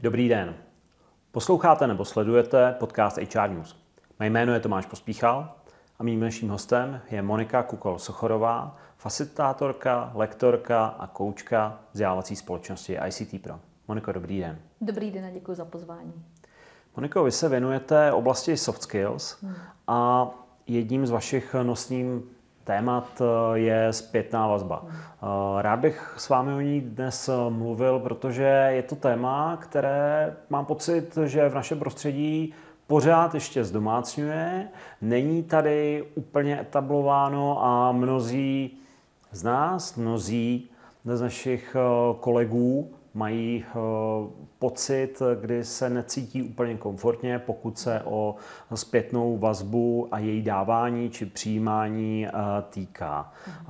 Dobrý den. Posloucháte nebo sledujete podcast HR News. Mé jméno je Tomáš Pospíchal a mým dnešním hostem je Monika Kukol-Sochorová, facilitátorka, lektorka a koučka vzdělávací společnosti ICT Pro. Moniko, dobrý den. Dobrý den a děkuji za pozvání. Moniko, vy se věnujete oblasti soft skills a jedním z vašich nosných témat je zpětná vazba. Rád bych s vámi o ní dnes mluvil, protože je to téma, které mám pocit, že v našem prostředí pořád ještě zdomácňuje. Není tady úplně etablováno a mnozí z nás, mnozí z našich kolegů mají pocit, kdy se necítí úplně komfortně, pokud se o zpětnou vazbu a její dávání či přijímání týká.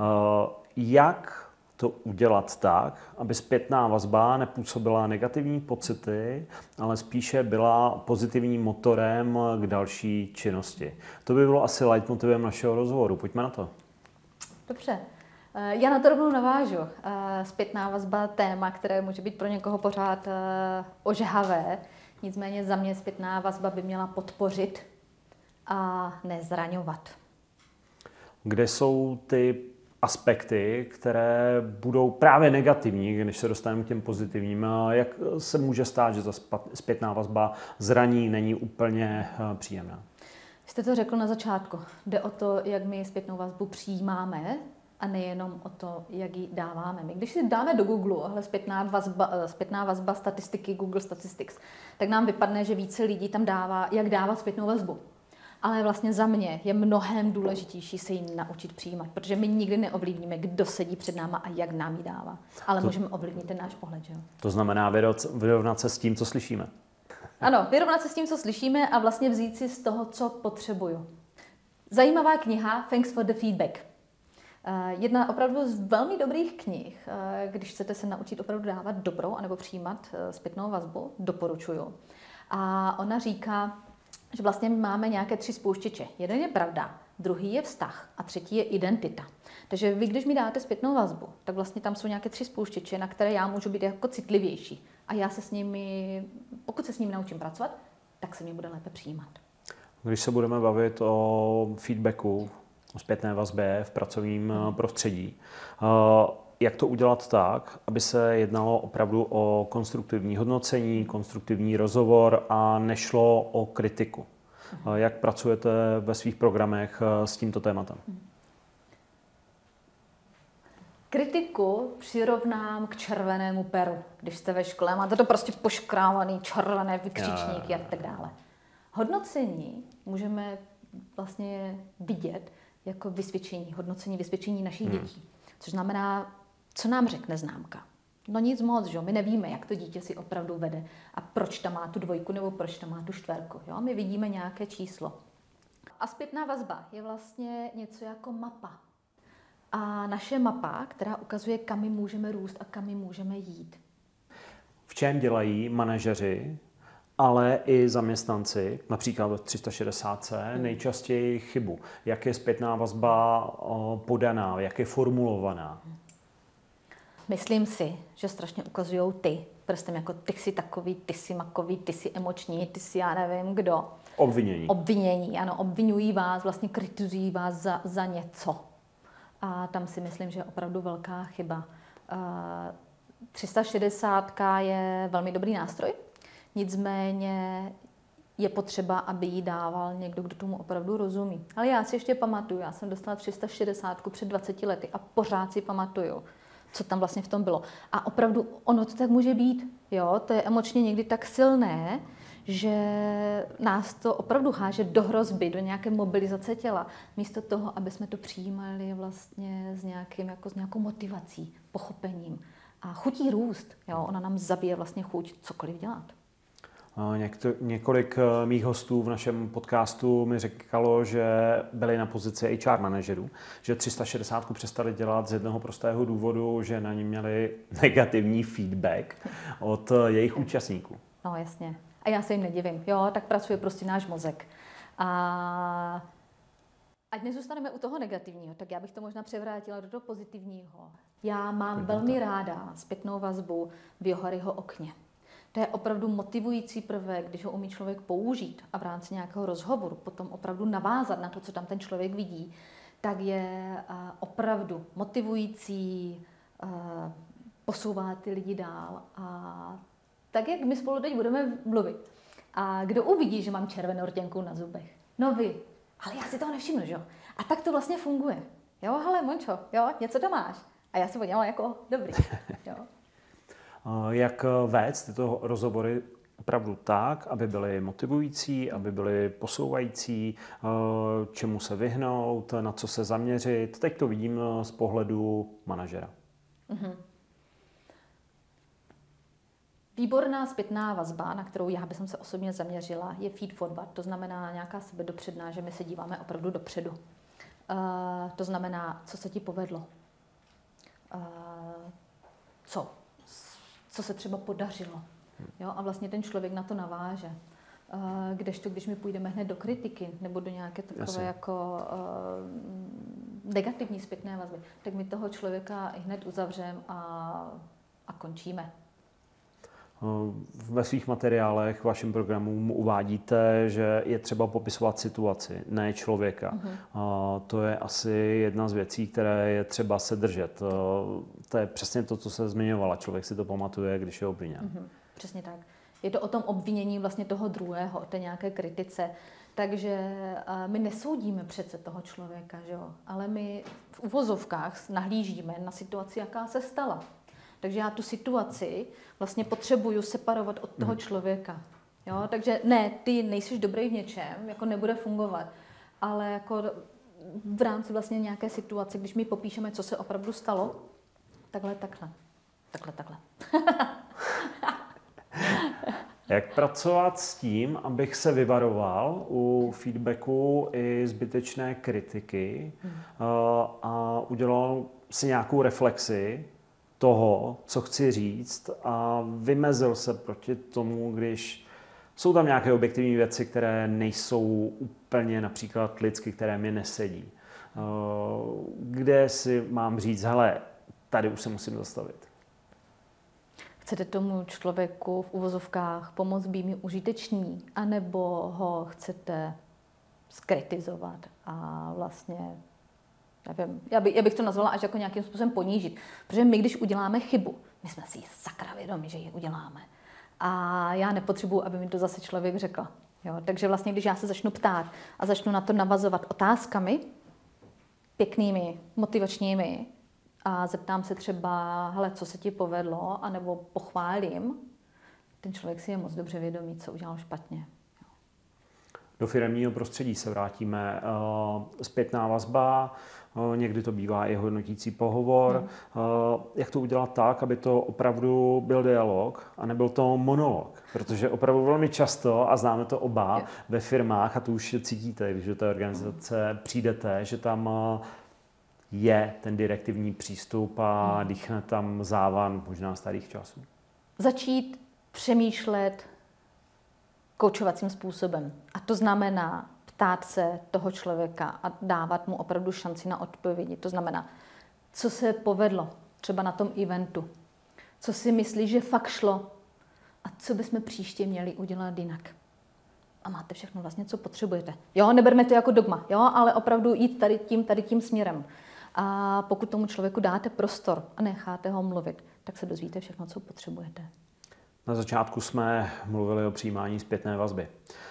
Jak to udělat tak, aby zpětná vazba nepůsobila negativní pocity, ale spíše byla pozitivním motorem k další činnosti? To by bylo asi leitmotivem našeho rozhovoru. Pojďme na to. Dobře. Já na to rovnou navážu. Zpětná vazba, téma, které může být pro někoho pořád ožehavé. Nicméně za mě zpětná vazba by měla podpořit a nezraňovat. Kde jsou ty aspekty, které budou právě negativní, když se dostaneme k těm pozitivním? Jak se může stát, že ta zpětná vazba zraní, není úplně příjemná? Jste to řekl na začátku. Jde o to, jak my zpětnou vazbu přijímáme, a nejenom o to, jak ji dáváme. My když si dáme do Google zpětná vazba statistiky Google Statistics, tak nám vypadne, že více lidí tam dává, jak dávat zpětnou vazbu. Ale vlastně za mě je mnohem důležitější se ji naučit přijímat, protože my nikdy neovlivníme, kdo sedí před náma a jak nám ji dává. Ale můžeme ovlivnit ten náš pohled, že jo? To znamená vyrovnat se s tím, co slyšíme. Ano, vyrovnat se s tím, co slyšíme a vlastně vzít si z toho, co potřebuju. Zajímavá kniha Thanks for the Feedback. Jedna opravdu z velmi dobrých knih, když chcete se naučit opravdu dávat dobrou anebo přijímat zpětnou vazbu, doporučuju. A ona říká, že vlastně máme nějaké 3 spouštěče. Jeden je pravda, druhý je vztah a třetí je identita. Takže vy, když mi dáte zpětnou vazbu, tak vlastně tam jsou nějaké 3 spouštěče, na které já můžu být jako citlivější. A já se s nimi, pokud se s nimi naučím pracovat, tak se mě bude lépe přijímat. Když se budeme bavit o feedbacku, o zpětné vazbě v pracovním prostředí, jak to udělat tak, aby se jednalo opravdu o konstruktivní hodnocení, konstruktivní rozhovor a nešlo o kritiku? Jak pracujete ve svých programech s tímto tématem? Kritiku přirovnám k červenému peru. Když jste ve škole, máte to prostě poškrávaný, červené vykřičníky a tak dále. Hodnocení můžeme vlastně vidět jako hodnocení vysvědčení našich dětí. Což znamená, co nám řekne známka. No nic moc, že? My nevíme, jak to dítě si opravdu vede a proč tam má tu 2 nebo proč tam má tu 4. Jo? My vidíme nějaké číslo. A zpětná vazba je vlastně něco jako mapa. A naše mapa, která ukazuje, kam my můžeme růst a kam my můžeme jít. V čem dělají manažeři, ale i zaměstnanci, například v 360, nejčastěji chybu? Jak je zpětná vazba podaná, jak je formulovaná? Myslím si, že strašně ukazujou ty prstem, jako ty jsi takový, ty jsi makový, ty jsi emoční, ty jsi já nevím kdo. Obvinění, ano, obvinují vás, vlastně kritizují vás za něco. A tam si myslím, že je opravdu velká chyba. 360 je velmi dobrý nástroj, nicméně je potřeba, aby ji dával někdo, kdo tomu opravdu rozumí. Ale já si ještě pamatuju, já jsem dostala 360 před 20 lety a pořád si pamatuju, co tam vlastně v tom bylo. A opravdu ono to tak může být. Jo? To je emočně někdy tak silné, že nás to opravdu háže do hrozby, do nějaké mobilizace těla, místo toho, aby jsme to přijímali vlastně s nějakou motivací, pochopením. A chutí růst. Jo? Ona nám zabije vlastně chuť cokoliv dělat. Několik mých hostů v našem podcastu mi říkalo, že byli na pozici HR manažerů, že 360 přestali dělat z jednoho prostého důvodu, že na ní měli negativní feedback od jejich účastníků. No jasně. A já se jim nedivím. Jo, tak pracuje prostě náš mozek. A ať nezůstaneme u toho negativního, tak já bych to možná převrátila do toho pozitivního. Já mám velmi ráda zpětnou vazbu v Joharyho okně. To je opravdu motivující prvek, když ho umí člověk použít a v rámci nějakého rozhovoru potom opravdu navázat na to, co tam ten člověk vidí, tak je opravdu motivující, posouvá ty lidi dál. A tak, jak my spolu teď budeme mluvit. A kdo uvidí, že mám červenou rtěnku na zubech? No vy. Ale já si toho nevšimnu, že jo? A tak to vlastně funguje. Jo, hele, Mončo, jo, něco to máš. A já si podělám jako dobrý. Jo. Jak vést tyto rozhovory opravdu tak, aby byly motivující, aby byly posouvající, čemu se vyhnout, na co se zaměřit. Teď to vidím z pohledu manažera. Mm-hmm. Výborná zpětná vazba, na kterou já bych se osobně zaměřila, je feed forward, to znamená nějaká sebedopředná, že my se díváme opravdu dopředu. To znamená, co se ti povedlo. Co se třeba podařilo. Jo? A vlastně ten člověk na to naváže. Kdežto, když my půjdeme hned do kritiky nebo do nějaké takové jako negativní zpětné vazby, tak my toho člověka hned uzavřeme a končíme. Ve svých materiálech, v vašem programu uvádíte, že je třeba popisovat situaci, ne člověka. To je asi jedna z věcí, které je třeba se držet. To je přesně to, co se zmiňovala. Člověk si to pamatuje, když je obviněn. Přesně tak. Je to o tom obvinění vlastně toho druhého, o té nějaké kritice. Takže my nesoudíme přece toho člověka, že jo? Ale my v uvozovkách nahlížíme na situaci, jaká se stala. Takže já tu situaci vlastně potřebuju separovat od toho člověka. Jo? Takže ne, ty nejsiš dobrý v něčem, jako nebude fungovat, ale jako v rámci vlastně nějaké situace, když my popíšeme, co se opravdu stalo, takhle. Jak pracovat s tím, abych se vyvaroval u feedbacku i zbytečné kritiky a udělal si nějakou reflexi toho, co chci říct a vymezil se proti tomu, když jsou tam nějaké objektivní věci, které nejsou úplně například lidsky, které mi nesedí. Kde si mám říct, hele, tady už se musím zastavit. Chcete tomu člověku v uvozovkách pomoct být mi užitečný, anebo ho chcete skritizovat a vlastně, nevím, já bych to nazvala až jako nějakým způsobem ponížit. Protože my, když uděláme chybu, my jsme si sakra vědomi, že ji uděláme. A já nepotřebuji, aby mi to zase člověk řekl. Jo? Takže vlastně, když já se začnu ptát a začnu na to navazovat otázkami, pěknými, motivačními, a zeptám se třeba, hele, co se ti povedlo, anebo pochválím, ten člověk si je moc dobře vědomý, co udělal špatně. Do firemního prostředí se vrátíme. Zpětná vazba, někdy to bývá i hodnotící pohovor. Jak to udělat tak, aby to opravdu byl dialog a nebyl to monolog? Protože opravdu velmi často, a známe to oba ve firmách, a to už cítíte, když do té organizace přijdete, že tam je ten direktivní přístup a dýchne tam závan možná starých časů. Začít přemýšlet koučovacím způsobem. A to znamená ptát se toho člověka a dávat mu opravdu šanci na odpovědi. To znamená, co se povedlo třeba na tom eventu, co si myslí, že fakt šlo a co bychom příště měli udělat jinak. A máte všechno vlastně, co potřebujete. Jo, neberme to jako dogma, jo, ale opravdu jít tady tím směrem. A pokud tomu člověku dáte prostor a necháte ho mluvit, tak se dozvíte všechno, co potřebujete. Na začátku jsme mluvili o přijímání zpětné vazby.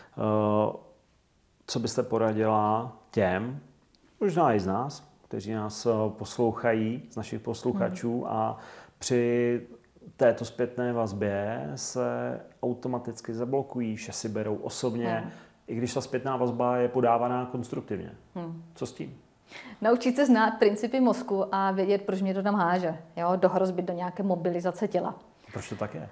Co byste poradila těm, možná i z nás, kteří nás poslouchají, z našich posluchačů a při této zpětné vazbě se automaticky zablokují, vše si berou osobně, i když ta zpětná vazba je podávaná konstruktivně. Co s tím? Naučit se znát principy mozku a vědět, proč mě to tam háže. Jo? Do hrozby, do nějaké mobilizace těla. Proč to tak je?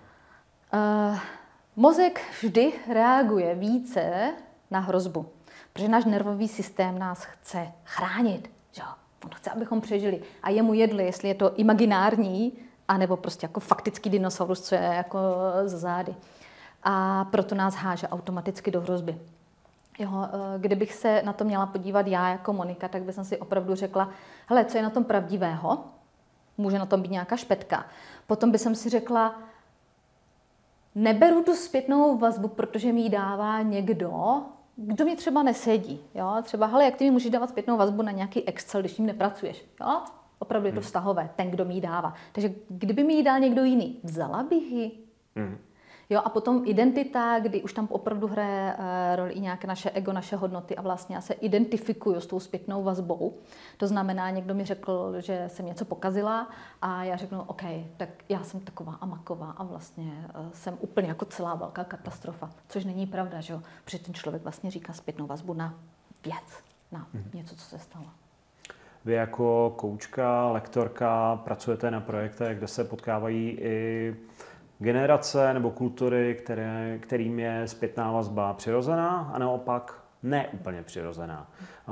Mozek vždy reaguje více na hrozbu, protože náš nervový systém nás chce chránit. Že? On chce, abychom přežili. A je mu jedno, jestli je to imaginární, anebo prostě jako faktický dinosaurus, co je jako za zády. A proto nás háže automaticky do hrozby. Jo, kdybych se na to měla podívat já jako Monika, tak bych si opravdu řekla, hele, co je na tom pravdivého? Může na tom být nějaká špetka. Potom bych si řekla, neberu tu zpětnou vazbu, protože mi ji dává někdo, kdo mi třeba nesedí. Jo? Třeba, hele, jak ty mi můžeš dávat zpětnou vazbu na nějaký Excel, když tím nepracuješ. Jo? Opravdu je to vztahové, ten, kdo mi ji dává. Takže kdyby mi ji dal někdo jiný, vzala bych ji. Jo, a potom identita, kdy už tam opravdu hraje roli i nějaké naše ego, naše hodnoty a vlastně já se identifikuju s tou zpětnou vazbou. To znamená, někdo mi řekl, že jsem něco pokazila a já řeknu, OK, tak já jsem taková a maková a vlastně jsem úplně jako celá velká katastrofa. Což není pravda, že jo? Protože ten člověk vlastně říká zpětnou vazbu na věc, na něco, co se stalo. Vy jako koučka, lektorka pracujete na projektech, kde se potkávají i generace nebo kultury, kterým je zpětná vazba přirozená a naopak ne úplně přirozená.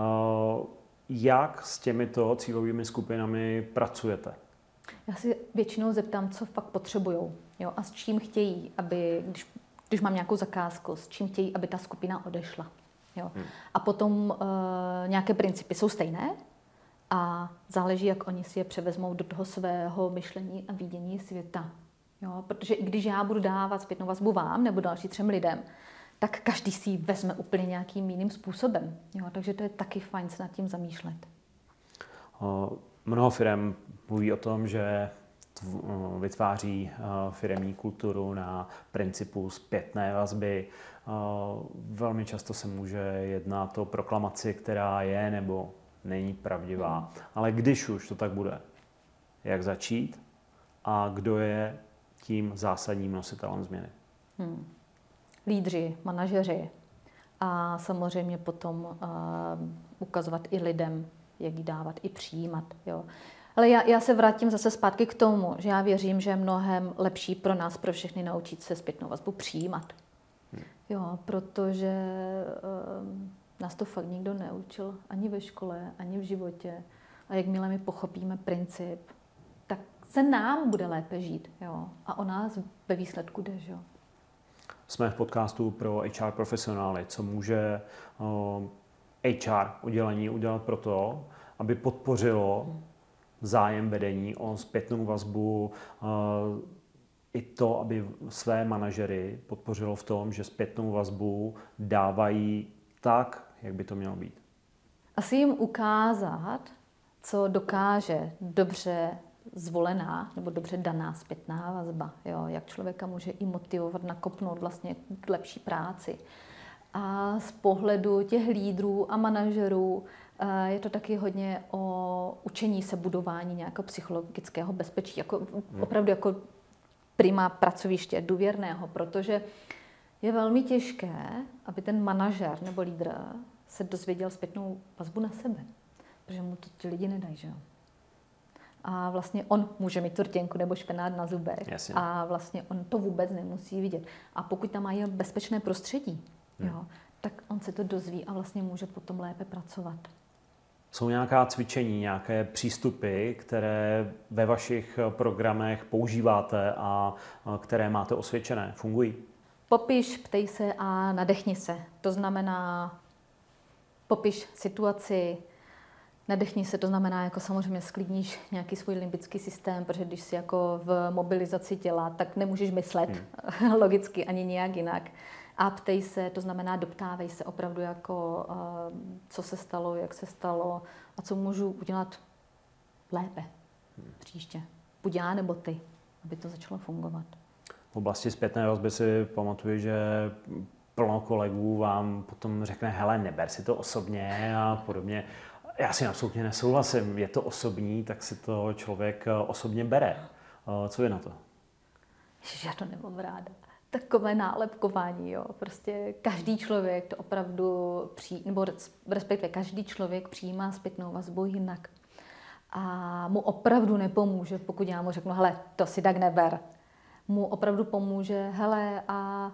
Jak s těmito cílovými skupinami pracujete? Já si většinou zeptám, co fakt potřebujou, jo, a s čím chtějí, aby, když mám nějakou zakázku, s čím chtějí, aby ta skupina odešla. Jo. A potom nějaké principy jsou stejné a záleží, jak oni si je převezmou do toho svého myšlení a vidění světa. Jo, protože i když já budu dávat zpětnou vazbu vám nebo dalším 3 lidem, tak každý si ji vezme úplně nějakým jiným způsobem. Jo, takže to je taky fajn se nad tím zamýšlet. Mnoho firem mluví o tom, že vytváří firemní kulturu na principu zpětné vazby. Velmi často se může jednat o proklamaci, která je nebo není pravdivá. Ale když už to tak bude, jak začít a kdo je tím zásadním nositelem změny? Lídři, manažeři a samozřejmě potom ukazovat i lidem, jak ji dávat, i přijímat. Jo. Ale já se vrátím zase zpátky k tomu, že já věřím, že je mnohem lepší pro nás, pro všechny naučit se zpětnou vazbu přijímat. Jo, protože nás to fakt nikdo neučil ani ve škole, ani v životě. A jakmile my pochopíme princip, tak se nám bude lépe žít. Jo? A o nás ve výsledku jde. Že? Jsme v podcastu pro HR profesionály. Co může HR oddělení udělat pro to, aby podpořilo zájem vedení o zpětnou vazbu, i to, aby své manažery podpořilo v tom, že zpětnou vazbu dávají tak, jak by to mělo být? Asi jim ukázat, co dokáže dobře zvolená nebo dobře daná zpětná vazba. Jo? Jak člověka může i motivovat, nakopnout vlastně k lepší práci. A z pohledu těch lídrů a manažerů je to taky hodně o učení se, budování nějakého psychologického bezpečí. Jako, opravdu jako prima pracoviště, důvěrného, protože je velmi těžké, aby ten manažer nebo lídr se dozvěděl zpětnou vazbu na sebe. Protože mu to ti lidi nedají, že jo? A vlastně on může mít tu rtěnku nebo špenát na zubech. Jasně. A vlastně on to vůbec nemusí vidět. A pokud tam mají bezpečné prostředí, jo, tak on se to dozví a vlastně může potom lépe pracovat. Jsou nějaká cvičení, nějaké přístupy, které ve vašich programech používáte a které máte osvědčené? Fungují? Popiš, ptej se a nadechni se. To znamená, popiš situaci, nadechni se, to znamená, jako samozřejmě sklidníš nějaký svůj limbický systém, protože když jsi jako v mobilizaci těla, tak nemůžeš myslet logicky ani nějak jinak. A ptej se, to znamená doptávej se opravdu jako, co se stalo, jak se stalo a co můžu udělat lépe příště. Buď já nebo ty, aby to začalo fungovat. V oblasti zpětné vazby si pamatuju, že plno kolegů vám potom řekne, hele, neber si to osobně a podobně. Já si absolutně nesouhlasím, je to osobní, tak si to člověk osobně bere. Co je na to? Já to nemám ráda. Takové nálepkování, jo. Prostě každý člověk to opravdu nebo respektive každý člověk přijímá zpětnou vazbu jinak. A mu opravdu nepomůže, pokud já mu řeknu, hele, to si tak neber. Mu opravdu pomůže, hele, a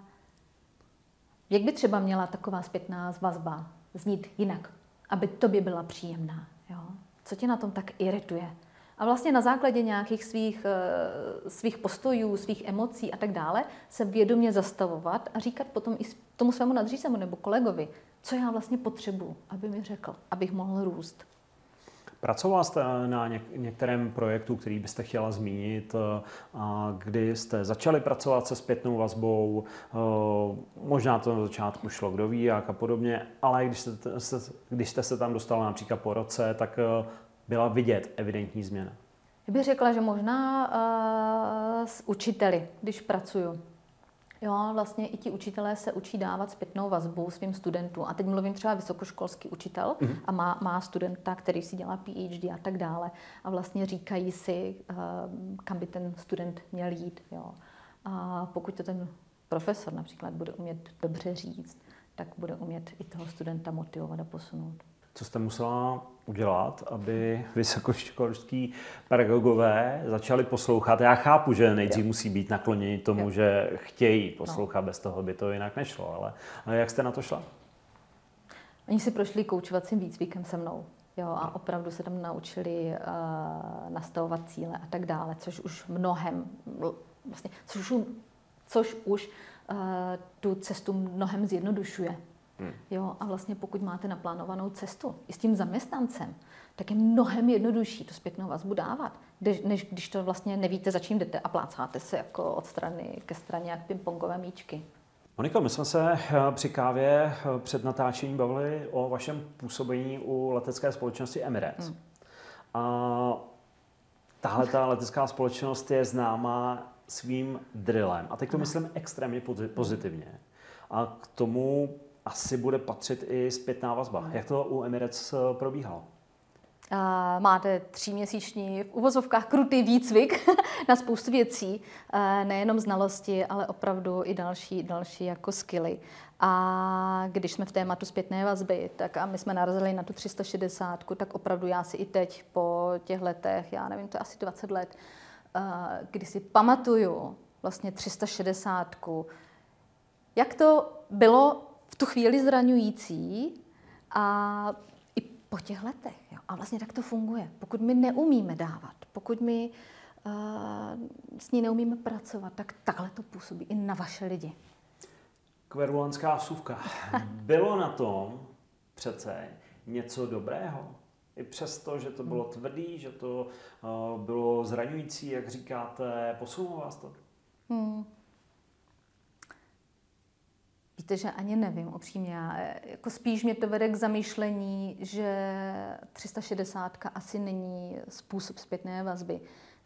jak by třeba měla taková zpětná vazba znít jinak, aby tobě byla příjemná, jo? Co tě na tom tak irituje? A vlastně na základě nějakých svých postojů, svých emocí a tak dále se vědomě zastavovat a říkat potom i tomu svému nadřízenému nebo kolegovi, co já vlastně potřebuji, aby mi řekl, abych mohl růst. Pracovala jste na některém projektu, který byste chtěla zmínit, kdy jste začali pracovat se zpětnou vazbou, možná to na začátku šlo, kdo ví, jak a podobně, ale když jste se tam dostala například po roce, tak byla vidět evidentní změna. Já bych řekla, že možná s učiteli, když pracuju. Jo, vlastně i ti učitelé se učí dávat zpětnou vazbu svým studentům. A teď mluvím třeba vysokoškolský učitel a má studenta, který si dělá PhD a tak dále. A vlastně říkají si, kam by ten student měl jít. Jo. A pokud to ten profesor například bude umět dobře říct, tak bude umět i toho studenta motivovat a posunout. Co jste musela udělat, aby vysokoškolští pedagogové začali poslouchat? Já chápu, že nejdřív musí být nakloněni tomu, že chtějí poslouchat, bez toho by to jinak nešlo, ale jak jste na to šla? Oni si prošli koučovacím výcvikem se mnou. Jo, a opravdu se tam naučili nastavovat cíle a tak dále, což už vlastně, což už tu cestu mnohem zjednodušuje. Jo, a vlastně pokud máte naplánovanou cestu i s tím zaměstnancem, tak je mnohem jednodušší tu zpětnou vazbu dávat, než když to vlastně nevíte, za čím jdete a plácáte se jako od strany ke straně jak pingpongové míčky. Moniko, my jsme se při kávě před natáčením bavili o vašem působení u letecké společnosti Emirates. A tahle ta letecká společnost je známá svým drillem. A teď to myslím extrémně pozitivně. A k tomu asi bude patřit i zpětná vazba. Jak to u Emirates probíhalo? Máte 3měsíční v uvozovkách krutý výcvik na spoustu věcí, nejenom znalosti, ale opravdu i další jako skilly. A když jsme v tématu zpětné vazby, tak a my jsme narazili na tu 360, tak opravdu já si i teď po těch letech, já nevím, to je asi 20 let, kdy si pamatuju vlastně 360, jak to bylo v tu chvíli zraňující a i po těch letech. Jo. A vlastně tak to funguje. Pokud my neumíme dávat, pokud my s ní neumíme pracovat, tak takhle to působí i na vaše lidi. Kverulanská vsuvka. Bylo na tom přece něco dobrého? I přesto, že to bylo tvrdý, že to bylo zraňující, jak říkáte, posunulo vás to? Víte, že ani nevím, upřímně. Jako spíš mě to vede k zamýšlení, že 360 asi není způsob zpětné vazby,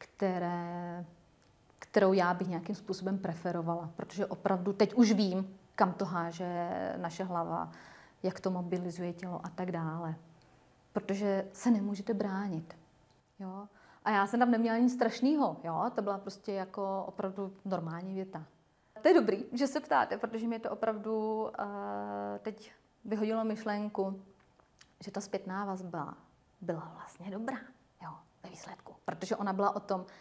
kterou já bych nějakým způsobem preferovala. Protože opravdu teď už vím, kam to háže naše hlava, jak to mobilizuje tělo a tak dále. Protože se nemůžete bránit. Jo? A já jsem tam neměla nic strašného. Jo? To byla prostě jako opravdu normální věta. To je dobrý, že se ptáte, protože mě to opravdu teď vyhodilo myšlenku, že ta zpětná vazba byla vlastně dobrá, jo, ve výsledku. Protože ona byla o tom,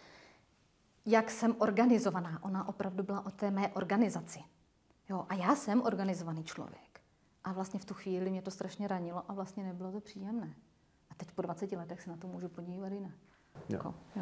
jak jsem organizovaná. Ona opravdu byla o té mé organizaci. Jo, a já jsem organizovaný člověk. A vlastně v tu chvíli mě to strašně ranilo a vlastně nebylo to příjemné. A teď po 20 letech se na to můžu podívat jinak. Jo.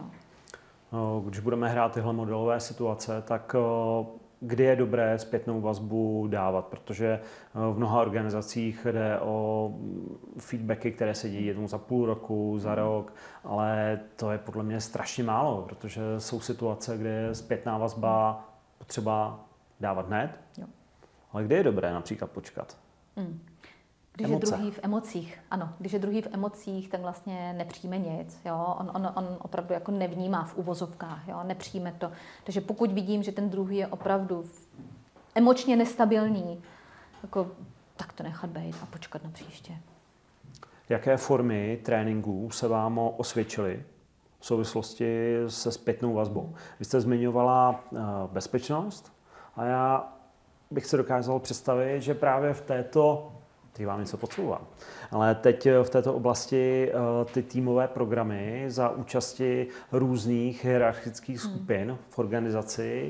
Když budeme hrát tyhle modelové situace, tak kdy je dobré zpětnou vazbu dávat, protože v mnoha organizacích jde o feedbacky, které se dějí jednou za půl roku, za rok, ale to je podle mě strašně málo, protože jsou situace, kde je zpětná vazba potřeba dávat hned, ale kdy je dobré například počkat? Když je druhý v emocích, ano, když je druhý v emocích, tak vlastně nepřijme nic, jo, on opravdu jako nevnímá v uvozovkách, jo, nepřijme to. Takže pokud vidím, že ten druhý je opravdu emočně nestabilní, jako, tak to nechat být a počkat na příště. Jaké formy tréninků se vám osvědčily v souvislosti se zpětnou vazbou? Vy jste zmiňovala bezpečnost a já bych se dokázal představit, že právě v této teď vám něco podsouvám. Ale teď v této oblasti ty týmové programy za účasti různých hierarchických skupin v organizaci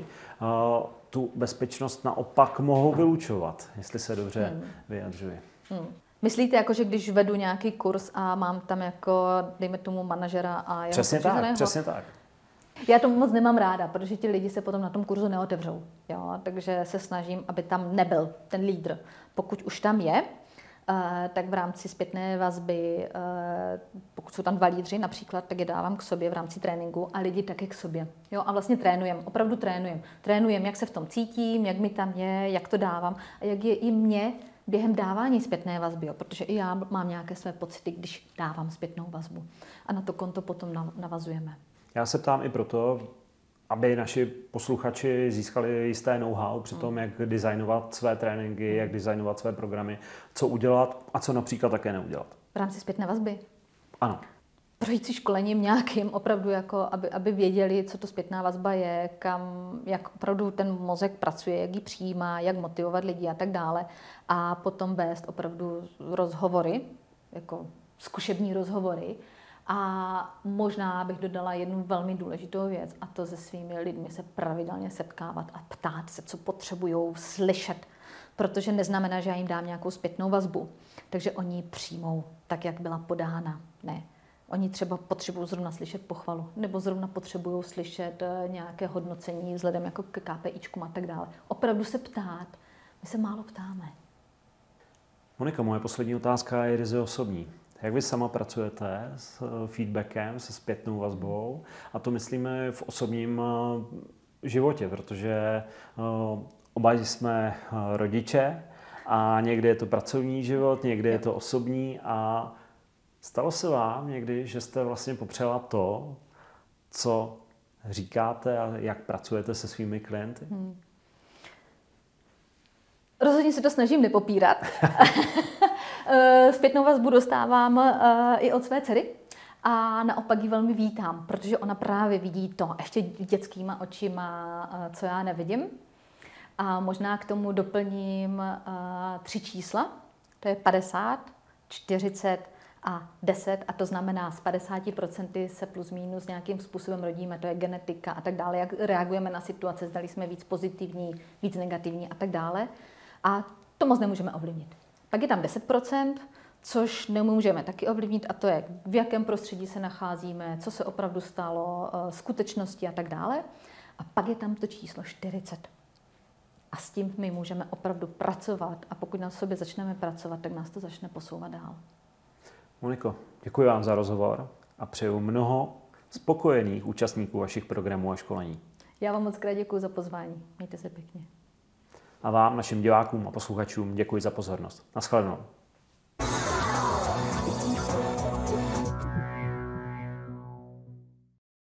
tu bezpečnost naopak mohou vylučovat, jestli se dobře vyjadřuji. Myslíte, jako, že když vedu nějaký kurz a mám tam jako, dejme tomu, manažera a jeho Přesně tak. Já to moc nemám ráda, protože ti lidi se potom na tom kurzu neotevřou. Jo? Takže se snažím, aby tam nebyl ten lídr. Pokud už tam je, tak v rámci zpětné vazby, pokud jsou tam 2 lídři například, tak je dávám k sobě v rámci tréninku a lidi taky k sobě. Jo, a vlastně trénujeme, opravdu trénujeme. Trénujeme, jak se v tom cítím, jak mi tam je, jak to dávám a jak je i mě během dávání zpětné vazby, jo, protože i já mám nějaké své pocity, když dávám zpětnou vazbu. A na to konto potom navazujeme. Já se ptám i proto, aby naši posluchači získali jisté know-how při tom, jak designovat své tréninky, jak designovat své programy, co udělat a co například také neudělat. V rámci zpětné vazby? Ano. Projít si školením nějakým, opravdu jako, aby věděli, co to zpětná vazba je, jak opravdu ten mozek pracuje, jak ji přijímá, jak motivovat lidi a tak dále. A potom vést opravdu rozhovory, jako zkušební rozhovory. A možná bych dodala jednu velmi důležitou věc, a to se svými lidmi se pravidelně setkávat a ptát se, co potřebují slyšet. Protože neznamená, že já jim dám nějakou zpětnou vazbu. Takže oni ji přijmou tak, jak byla podána. Ne. Oni třeba potřebují zrovna slyšet pochvalu, nebo zrovna potřebují slyšet nějaké hodnocení vzhledem jako k KPIčkům a tak dále. Opravdu se ptát. My se málo ptáme. Monika, moje poslední otázka je ryze osobní. Jak vy sama pracujete s feedbackem, se zpětnou vazbou? A to myslíme v osobním životě, protože oba jsme rodiče a někdy je to pracovní život, někdy je to osobní. A stalo se vám někdy, že jste vlastně popřela to, co říkáte a jak pracujete se svými klienty? Rozhodně se to snažím nepopírat. Zpětnou vazbu dostávám i od své dcery a naopak ji velmi vítám, protože ona právě vidí to ještě dětskýma očima, co já nevidím. A možná k tomu doplním 3 čísla, to je 50, 40 a 10, a to znamená z 50% se plus minus nějakým způsobem rodíme, to je genetika a tak dále, jak reagujeme na situace, zdali jsme víc pozitivní, víc negativní a tak dále. A to moc nemůžeme ovlivnit. Pak je tam 10%, což nemůžeme taky ovlivnit, a to je, v jakém prostředí se nacházíme, co se opravdu stalo, skutečnosti a tak dále. A pak je tam to číslo 40. A s tím my můžeme opravdu pracovat, a pokud na sobě začneme pracovat, tak nás to začne posouvat dál. Moniko, děkuji vám za rozhovor a přeju mnoho spokojených účastníků vašich programů a školení. Já vám moc krát děkuji za pozvání. Mějte se pěkně. A vám, našim divákům a posluchačům, děkuji za pozornost. Naschledanou.